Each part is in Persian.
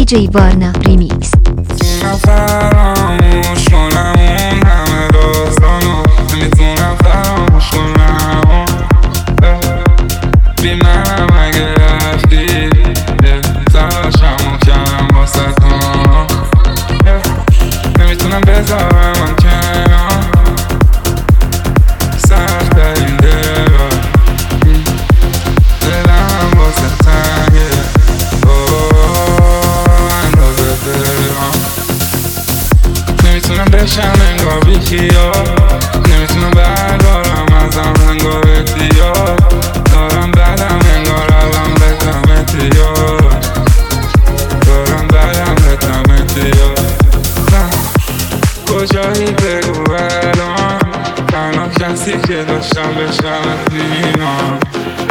DJ Varna Remix. فراموش کنم اون همه داستانو نمیتونم فراموش کنم بی منم اگه رفتی تلاشمو کردم واسه تو نمیتونم بذارم کنار سخت این دلو دلم واسه تنگه اندازه دلم نمیتونم بشم انگار بیخیال نمیتونم بردارم ازم انگار احتیال دارم بدم انگار الان بتم احتیال دارم بدم بتم احتیال کجایی بگو الان تنها کسی که داشتم بشم دینام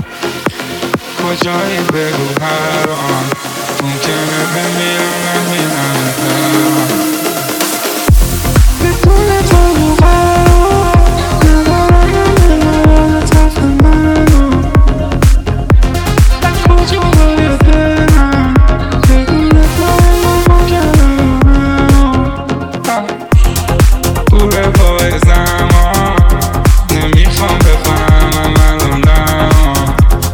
کجایی بگو الان ممکنه بمیرم نمیرم تنها بدون تو قرار ندارم طرف منو کجایی دلم بدون تو ممکنه دوره پای زمان نمیخوام بفهمم الان دما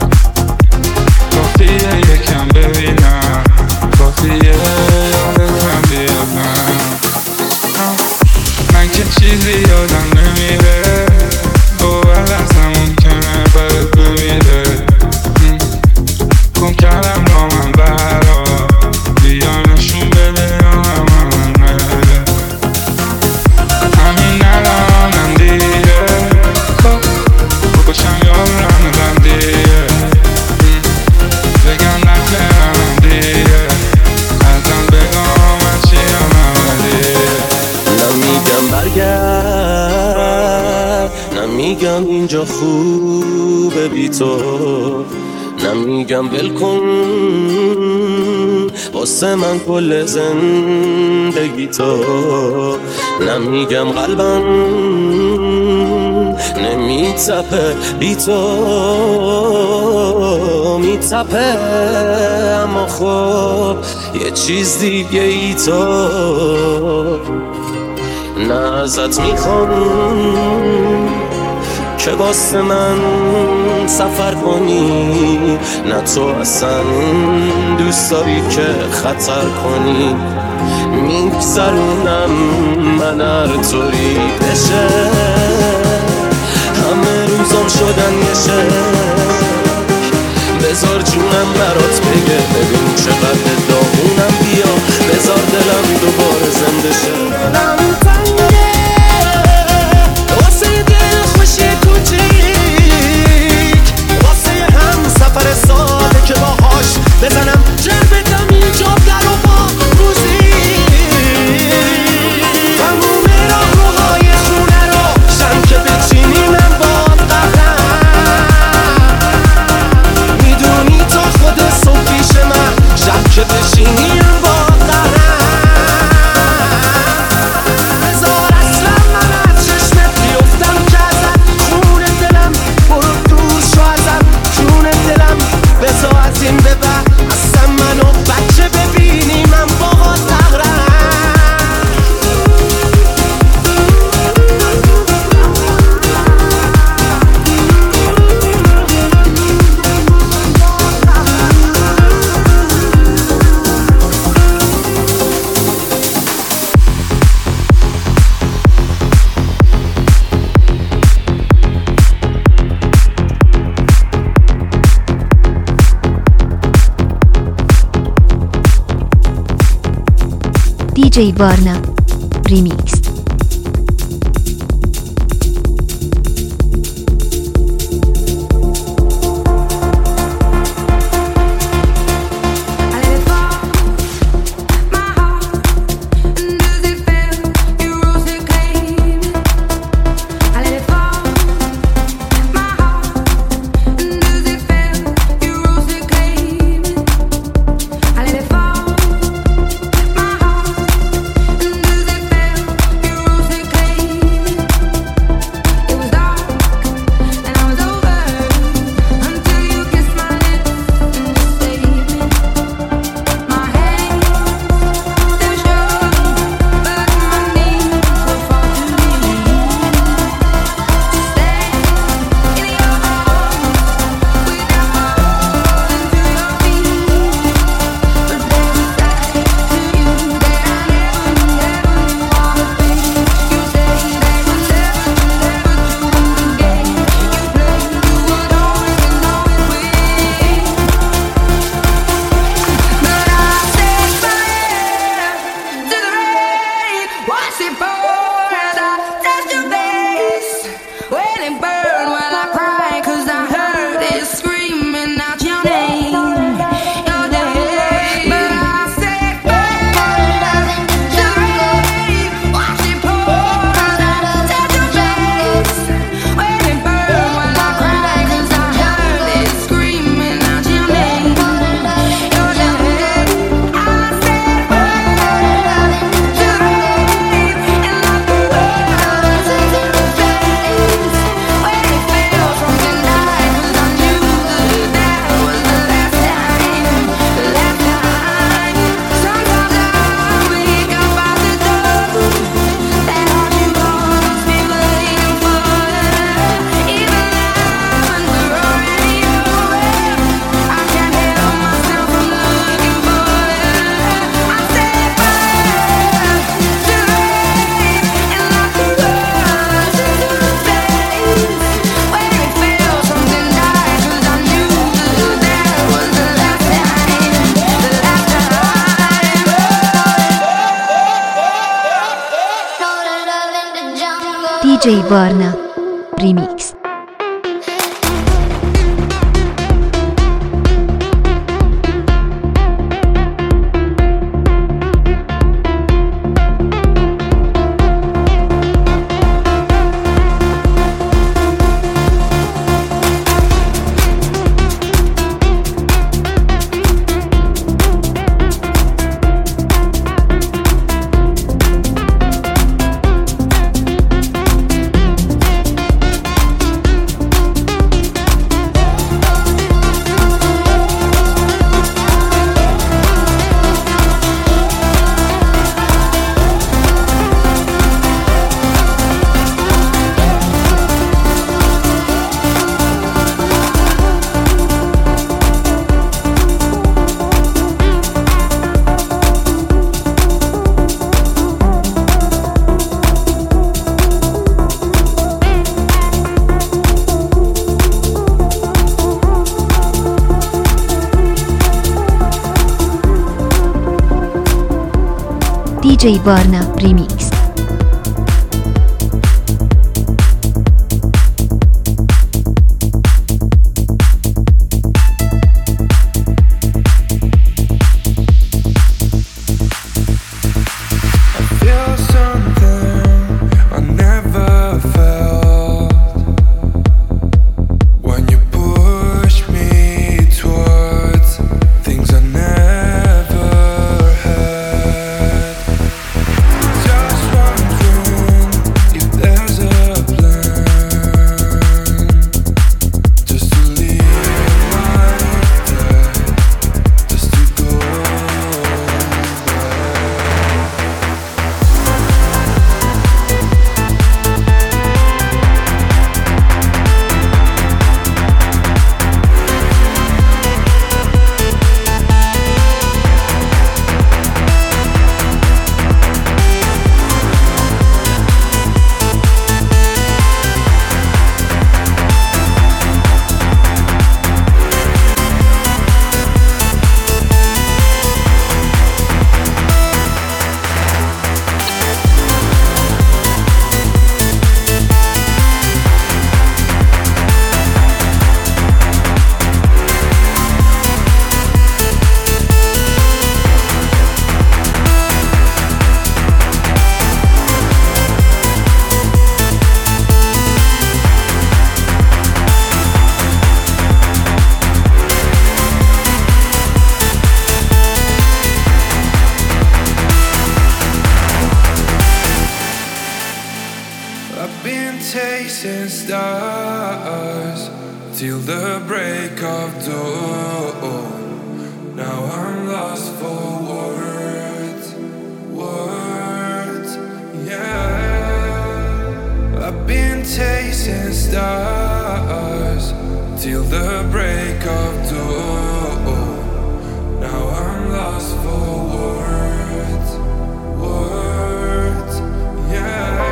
کافیه یکم ببینم کافیه یادتم بیادم من که چیزی یادم نمیره باور اصلا ممکنه برات بمیره گم کردم را من برا بیا نشون بده یا من نره همین الانم دیره بکشم یا برم دیره بگم نکنم دیره ازم بگم من چیم اولیه نمیگم برگرد نمیگم اینجا خوبه بی تو نمیگم بلکن واسه من کل زندگی تو نمیگم قلبم نمیتپه بی تو میتپه اما خب یه چیز دیگه ای تو نه ازت میخوام که واسه من سفر کنی نه تو اصلا دوست داری که خطر کنی میگذرونم من هر طوری بشه همه روزام شدن یه شک بذار جونم برات بگه ببین چقدر داغونم بیا بذار دلم دوباره زنده شه دلم تنگه واسه دل خوشی کوچیک واسه هم سفر ساده که باهاش بزنم جربتم اینجا در و با موزیک تموم راهروهای خونه رو شم که بچینی من باد قهرم میدونی تا خود صبح پیش من شب که بشینی من باد قهرم بذار اصلا من از چشمت بیفتم که ازت خون دلم برو دور شو ازم جون دلم بذار از این به بعد اصلا منو بچه ببینی من باد قهرم DJ Varna Remix. Borna Remix. DJ Borna Remix. Chasing stars till the break of dawn. Now I'm lost for words, yeah. I've been chasing stars till the break of dawn. Now I'm lost for words, yeah.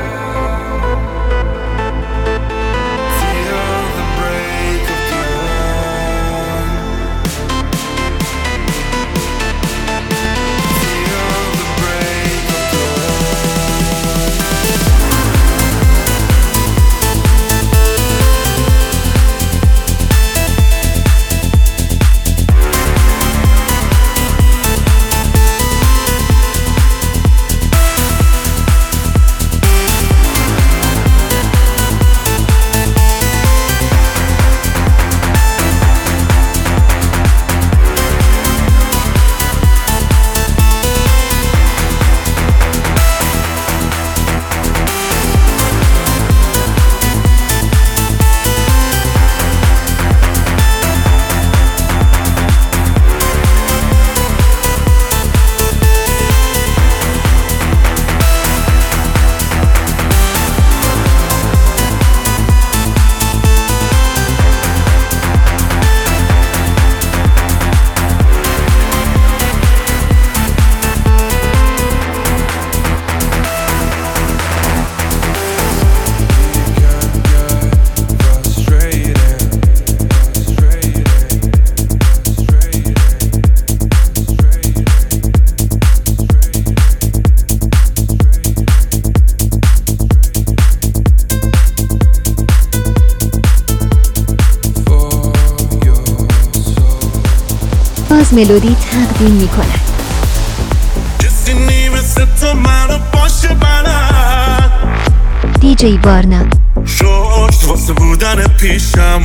باز ملودی تقدیم می کند. کسی نیمثل تو منو باشه بلد دیجی وارنا شکر واسه بودن پیشم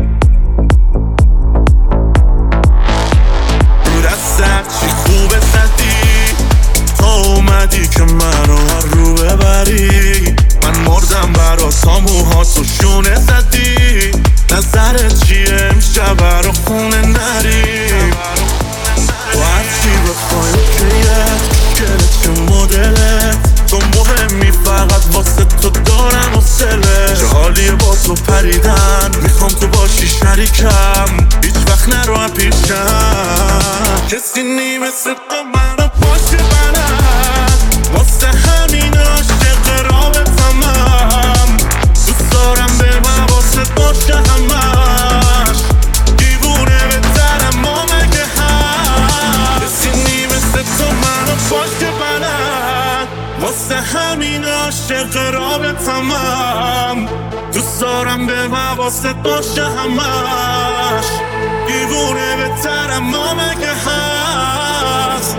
رو دستت چی خوبه زدی تا اومدی که منو رو ببری من مردم برا ساموهاتو شونه زدی نظرت چیه امشب برا خونه نریم و هرچی بخوای اوکیه گلت چه مدلت تو مهمی فقط واسه تو دارم حوصله چه حالیه با تو پریدن میخوام تو باشی شریکم هیچ وقت نرو پیشم کسی نیمثل تو منو باشه بلد واسه همین عاشق رابطمم دوست دارم به حواست باشه همش دیوونه بهترم ما مگه هست کسی نیمثل تو منو باشه بلد واسه همین عاشق رابطمم دوست دارم به حواست باشه همش دیوونه بهترم ما مگه هست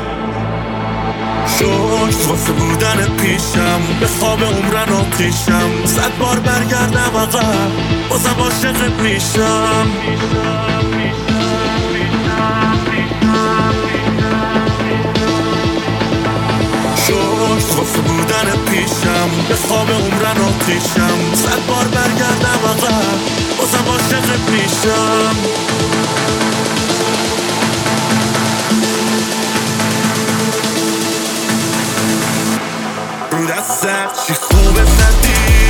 شکر واسه بودن پیشم به خواب عمرن آتیشم 100 بار برگردم عقب بازم عاشقت میشم شکر واسه بودن پیشم به خواب عمرن آتیشم 100 بار برگردم عقب بازم عاشقت میشم رو دستت چی خوبه زدی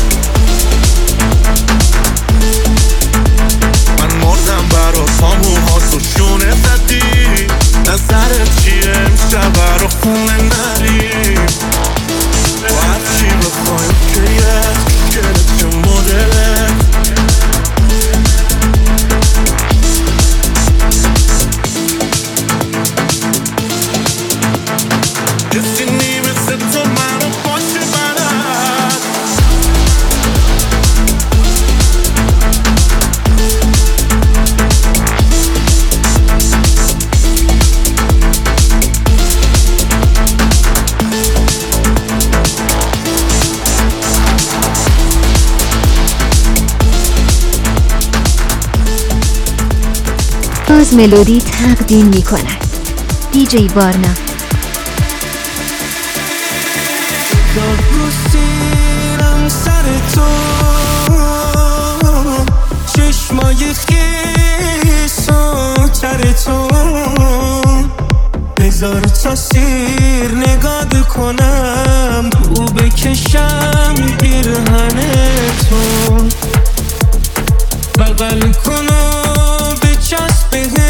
من مردم برا ساموهاتو شونه زدی نظرت چیه امشب برا خونه نریم و هرچی بخوای اوکیه گلت چه مدلت کسی نیمثل تو منو باشه بلد باز ملودی تقدیم می کند. دیجی وارنا رو سیرم سر تو چشمای خیس و تر تو بذار تا سیر نگاه کنم تو بکشم پیرهن تو بغل کن و بچسب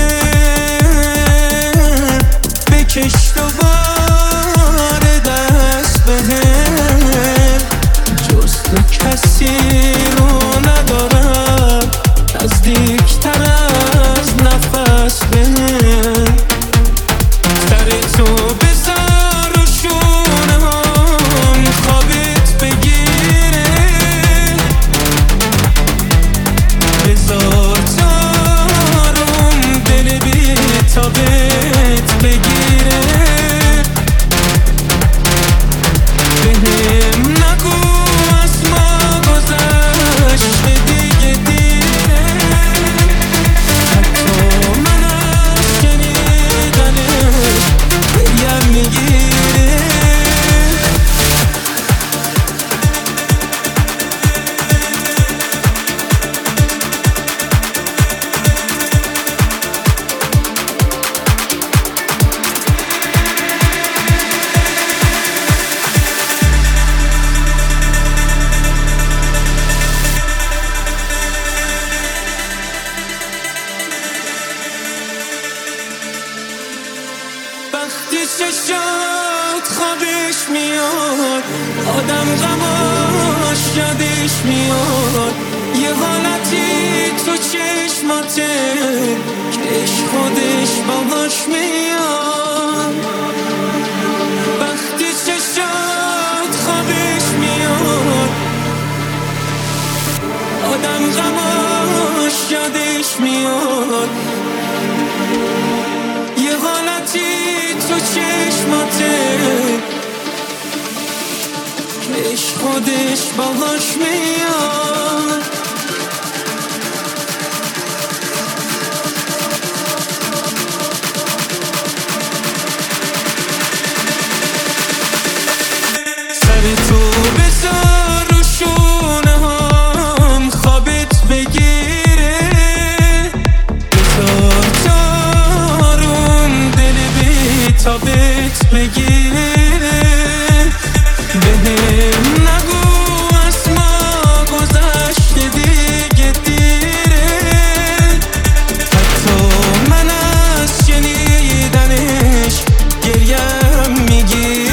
بهم بکش دوباره دست بهم جز تو کسی رو ندارم نزدیکتر از نفس بهم سر تو بذار رو شونه هم خوابت بگیره بذار تارم دل بی تابت بگیره بهم نگو از ما گذشته دیگه دیره حتی من از شنیدنش دلم میگیره وقتی چشات خوابش میاد آدم غماش یادش میاد یه حالتی تو چشماته که عشق خودش باهاش میاد وقتی چشات خوابش میاد آدم غماش یادش میاد چشماته عشق خودش باهاش میاد سر تو بذار رو شونه هم خوابت بگیره بذار تارون دل بیتابت بگیره بهم نگو از ما گذشته دیگه دیره حتی من از شنیدنش گریم میگیره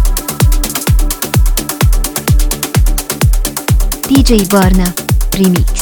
DJ Varna Remix.